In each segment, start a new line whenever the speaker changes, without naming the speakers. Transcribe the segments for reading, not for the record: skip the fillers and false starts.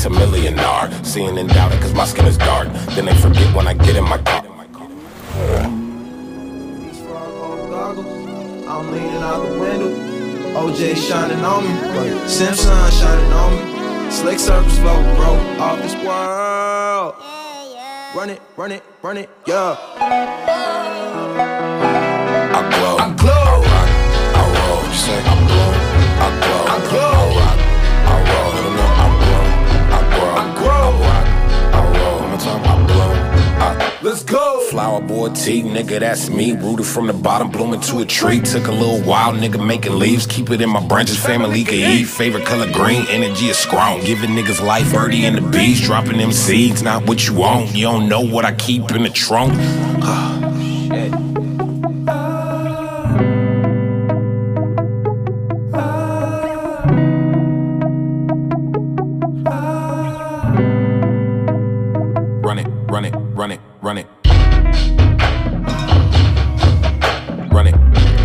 a millionaire. Seeing and doubting cause my skin is dark. Then they forget when I get in my car.
These fog goggles, I'm leaning out the window. OJ shining on me, Simpson shining on me. Slick surface flow, bro, off this world. Run it, run it, run it, yeah.
I glow,
I glow,
I rock, I roll. You say I glow, I glow,
I glow,
I rock, I roll. You know I glow, I grow,
I grow,
I rock, I roll. One more time, I blow.
Let's go.
Flower boy T, nigga, that's me. Rooted from the bottom, blooming to a tree. Took a little while, nigga, making leaves. Keep it in my branches, family can eat. Favorite color green, energy is strong. Giving niggas life, birdie and the bees. Dropping them seeds, not what you want. You don't know what I keep in the trunk. Shit. Run it, run it, run it, run it. Run it.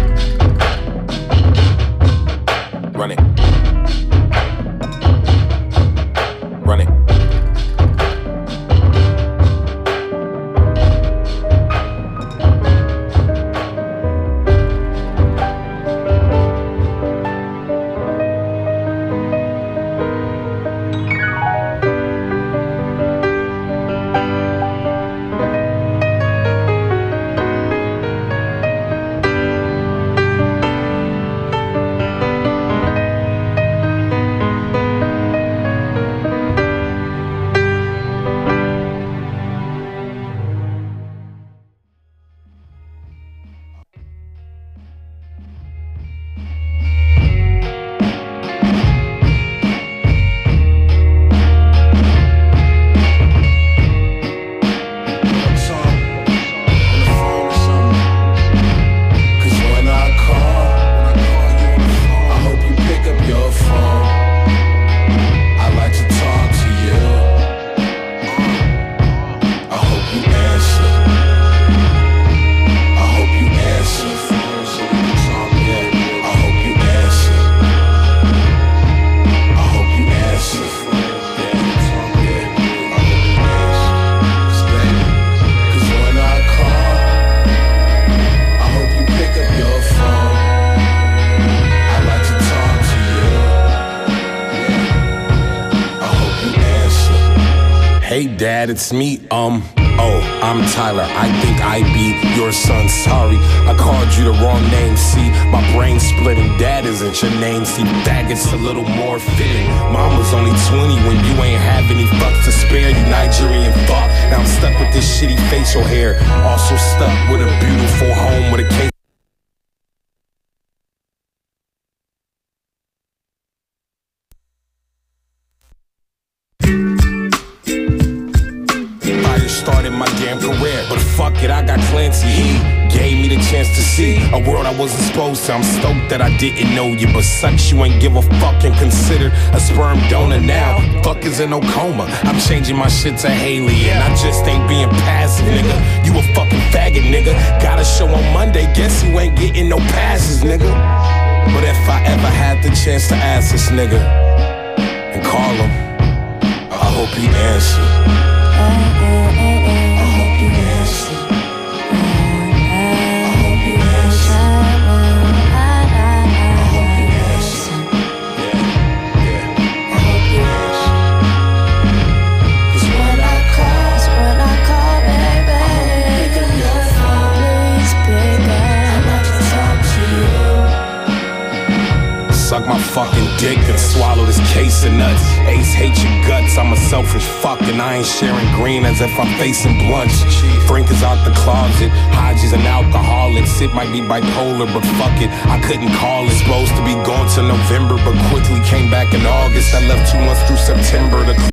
Run it. Run it. Hey dad, it's me, I'm Tyler, I think I be your son, sorry I called you the wrong name, see, my brain splitting. Dad isn't your name, see, Daggett's a little more fitting. Mom was only 20 when you ain't have any fucks to spare, you Nigerian fuck. Now I'm stuck with this shitty facial hair, also stuck with a beautiful home with a case. Started my damn career, but fuck it, I got Clancy. He gave me the chance to see a world I wasn't supposed to. I'm stoked that I didn't know you, but sucks you ain't give a fuck and considered a sperm donor now. Fuck is in no coma. I'm changing my shit to Haley, and I just ain't being passive, nigga. You a fucking faggot, nigga. Got a show on Monday, guess you ain't getting no passes, nigga. But if I ever had the chance to ask this nigga and call him, I hope he answer. Suck my fucking dick and swallow this case of nuts. Ace hate your guts, I'm a selfish fuck and I ain't sharing green as if I'm facing blunts. Frank is out the closet, Hodges an alcoholic. Sid might be bipolar, but fuck it, I couldn't call it. Supposed to be going to November, but quickly came back in August. I left 2 months through September to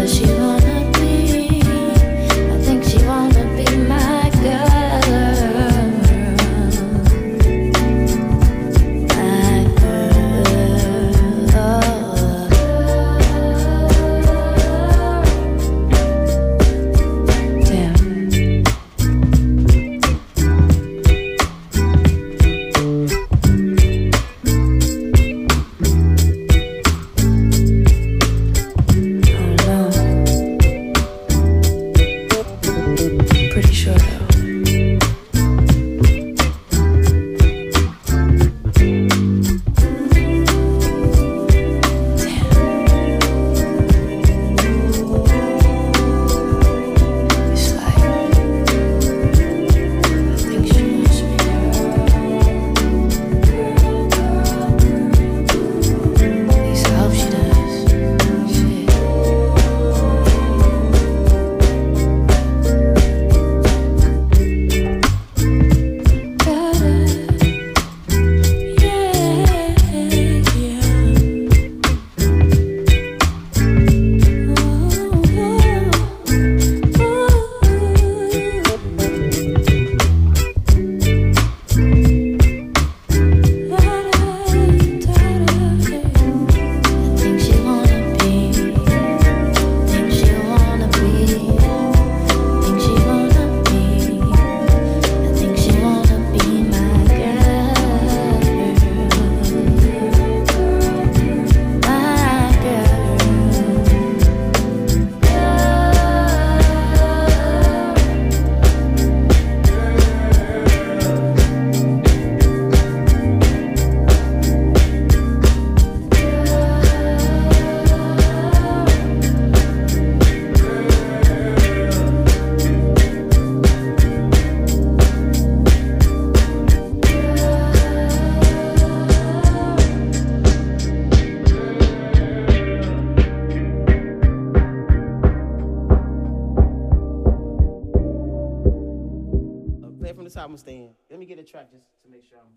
I'm staying. Let me get a track just to make sure I'm.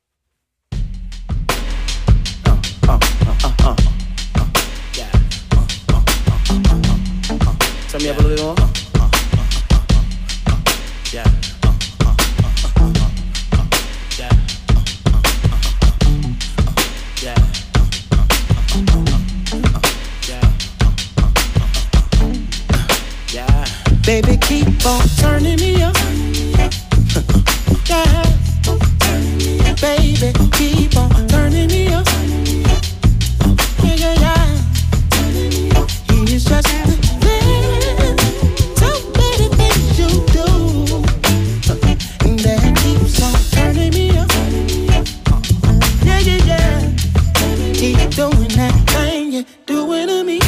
Yeah. Turn me up a little bit more. Yeah. Yeah. Yeah. Yeah.
Baby, keep on turning me up. Yeah. Baby, keep on turning me up. Yeah, yeah, yeah. He is just the man. So many things you do, and that keeps on turning me up. Yeah, yeah, yeah. Keep doing that thing you're doing to me.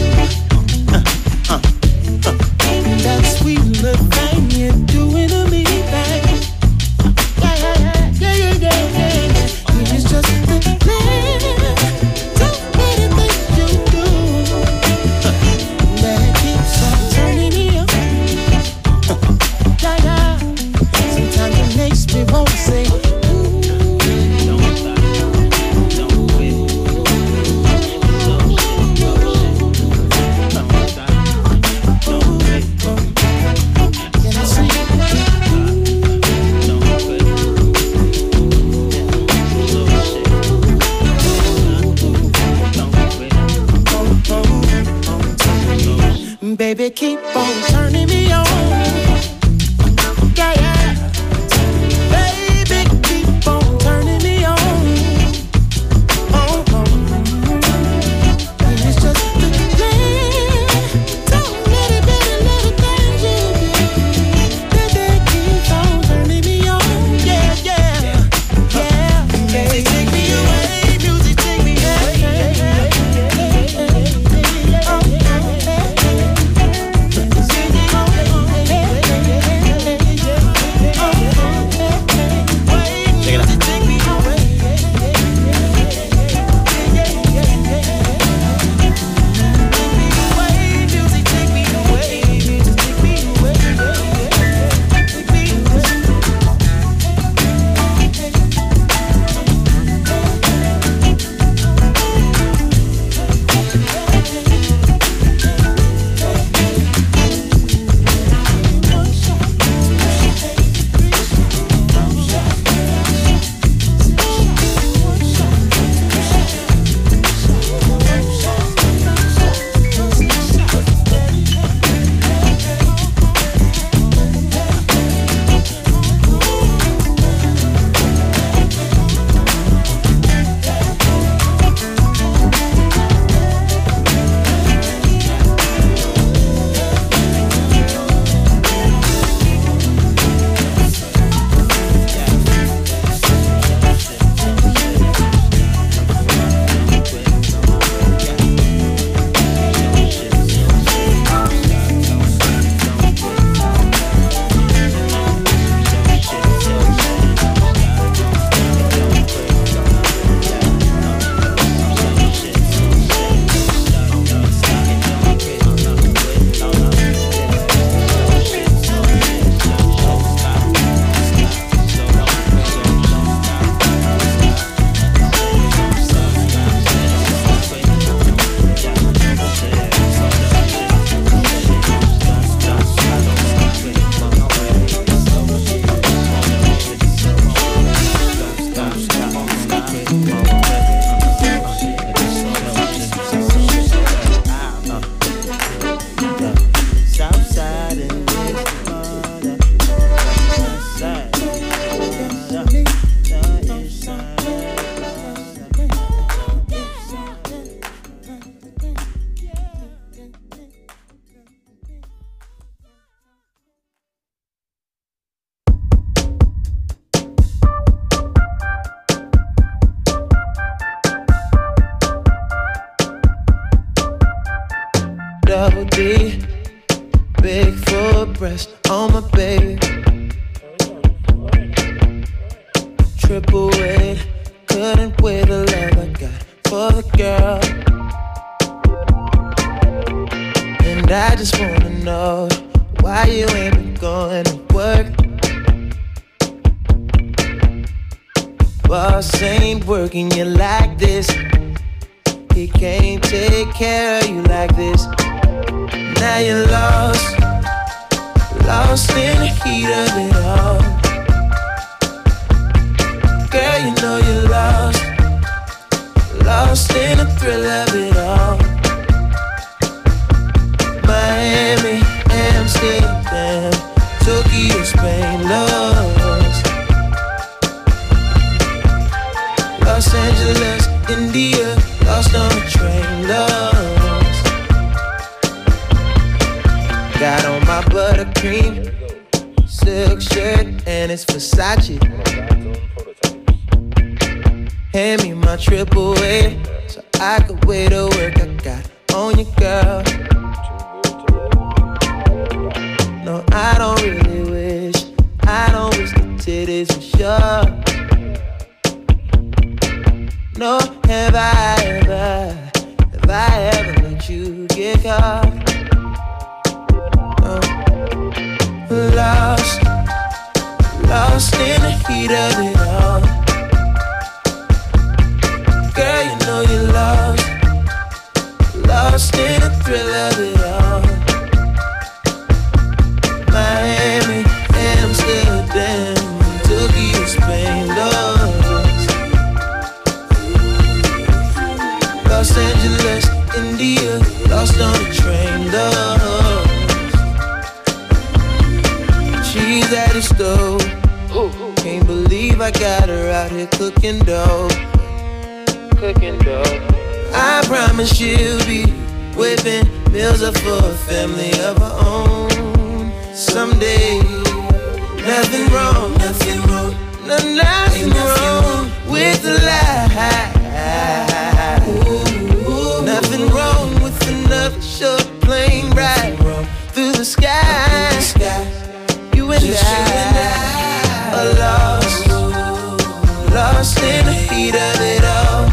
That sweet little thing you're doing to me, babe. Yeah, yeah, yeah, yeah, yeah, yeah, yeah. It's just the man. So many things you do that keeps on turning me up. Yeah, yeah. Sometimes it makes me want to say, baby, keep on turning me on. Yeah, yeah. Baby, keep on turning me on. Oh, oh. And it's just the plan. So many little things you do. Baby, keep on turning me on. Yeah, yeah. Yeah. Music take me away. Music take me away. Oh, oh, oh.
double D, big full breast on my baby. Triple weight, couldn't weigh the love I got for the girl. And I just wanna know why you ain't been going to work. Boss ain't working you like this. He can't take care of you like this. Now you're lost, lost in the heat of it all. Girl, you know you're lost, lost in the thrill of it all. Miami, Amsterdam, Tokyo, Spain, lost. Los Angeles, India, lost on a train, lost. Got on my buttercream silk shirt and it's Versace. Hand me my triple A so I could weigh the work I got on you, girl. No, I don't really wish, I don't wish the titties were sure. No, have I ever let you get caught? No. Lost, lost in the heat of it all. Girl, you know you're lost, lost in the thrill of it all. Miami, Amsterdam, Tokyo, Spain, lost. Los Angeles, India, lost on a train, lost. She's at the stove, can't believe I got her out here cooking dough. I promise she'll be whipping meals up for a family of her own someday. Nothing wrong, nothing wrong, nothing wrong with the lie. Nothing wrong with another short plane ride through the sky. You and I are lost, lost in the heat of it all.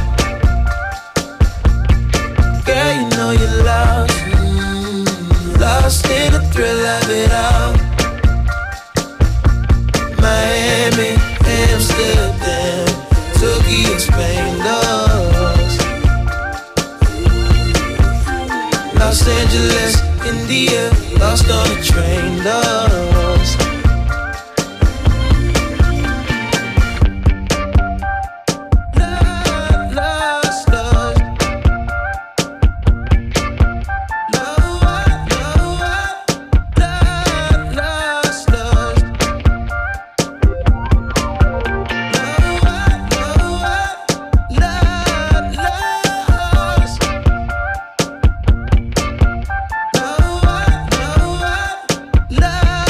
Girl, you know you're lost, lost in the thrill of it all. Miami, Amsterdam, Tokyo, Spain, lost. Los Angeles, India, lost on a train, lost.
Love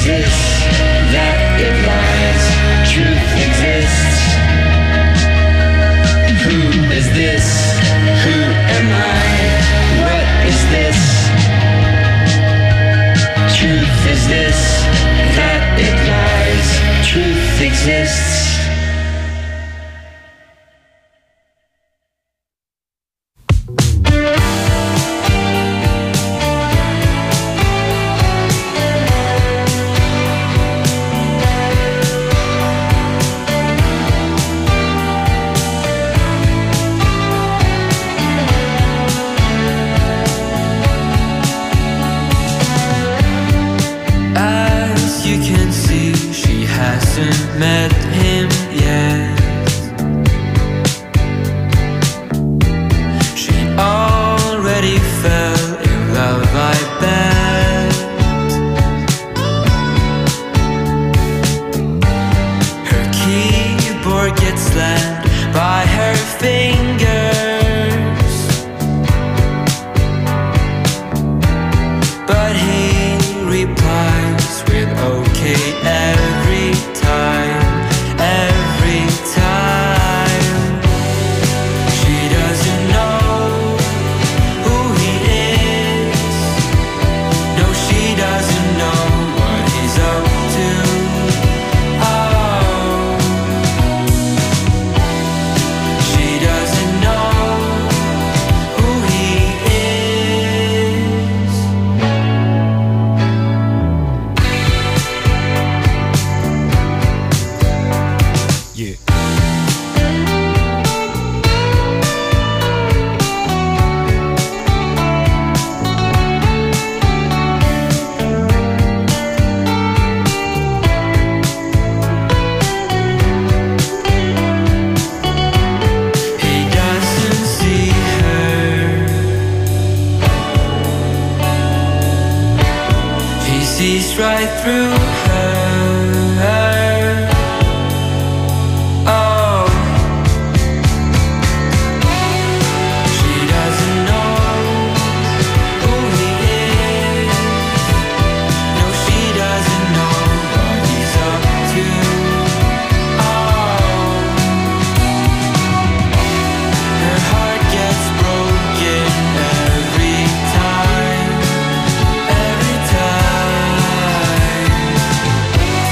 exists, that it lies, truth exists. Who is this? Who am I? What is this? Truth is this, that it lies, truth exists.
Met him yet. She already fell in love, I bet. Her keyboard gets slammed by her fingers, but he replies with okay every time. Every time. She doesn't know who he is. No, she doesn't know what he's up to. Oh, she doesn't know who he is.
Yeah.
He doesn't see her. He sees right through her. Oh, she doesn't know who he is. No, she doesn't know what he's up to. Oh, her heart gets broken every time. Every time.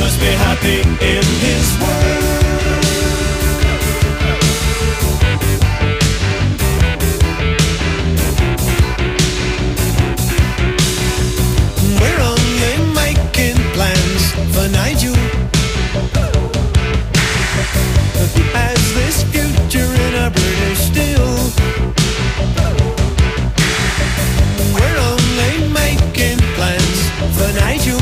must be happy in his world. We're only making plans for Nigel. He has this future in a British steel. We're only making plans for Nigel.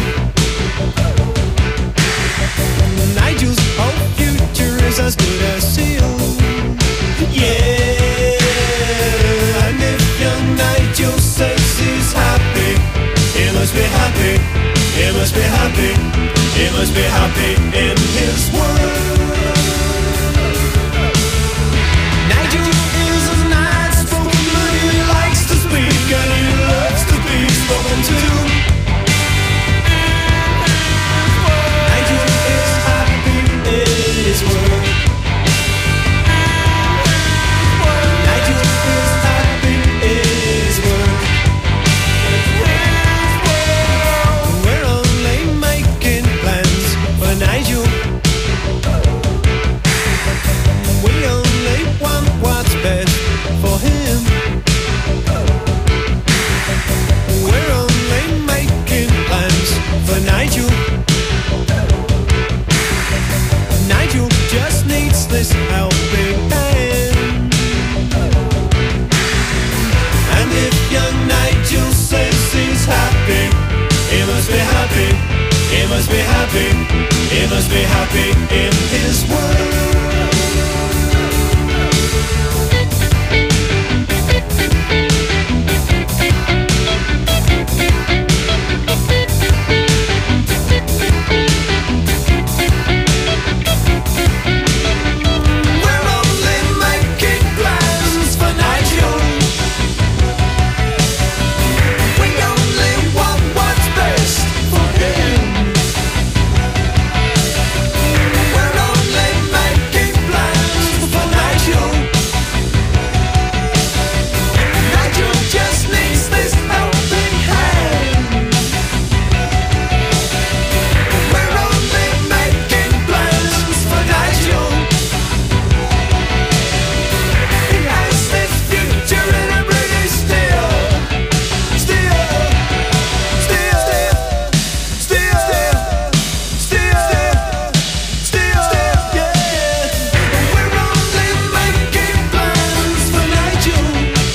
Nigel's whole future is as good as sealed. Yeah, and if young Nigel says he's happy, he must be happy, he must be happy, he must be happy in his world. Nigel is a nice spoken man, he likes to speak and he loves to be spoken to. Nigel is happy in his world. Nigel is happy in his world. We're only making plans for Nigel. We only want what's best for him. We're only making plans for Nigel. Nigel just needs this helping hand. And if young Nigel says he's happy, he must be happy, he must be happy, he must be happy in his world. We're only making plans for Nigel. We only want what's best for him. We're only making plans for Nigel. Nigel just needs this helping hand. We're only making plans for Nigel. He has this future in a British steel. Yeah. We're only making plans for Nigel.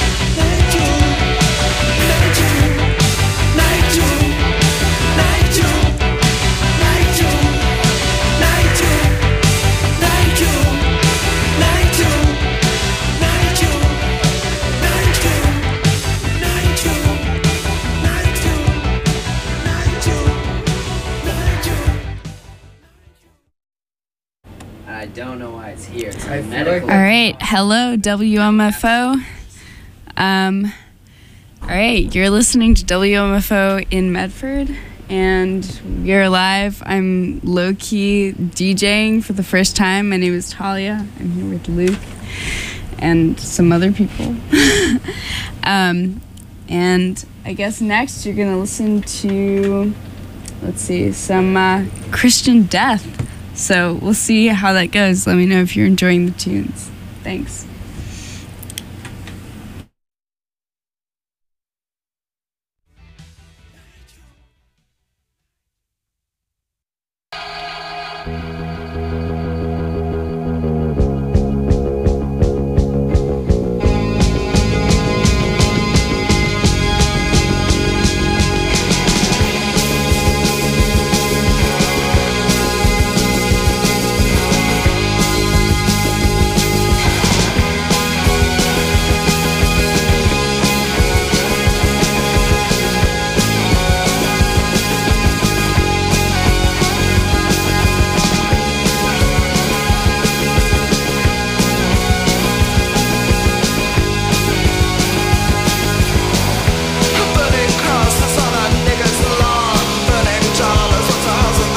I don't know why it's here. It's
I
a
feel
medical.
like-
All right. Hello, WMFO. All right. You're listening to WMFO in Medford, and we're live. I'm low key DJing for the first time. My name is Talia. I'm here with Luke and some other people. And I guess next you're going to listen to, let's see, some Christian Death. So we'll see how that goes. Let me know if you're enjoying the tunes. Thanks.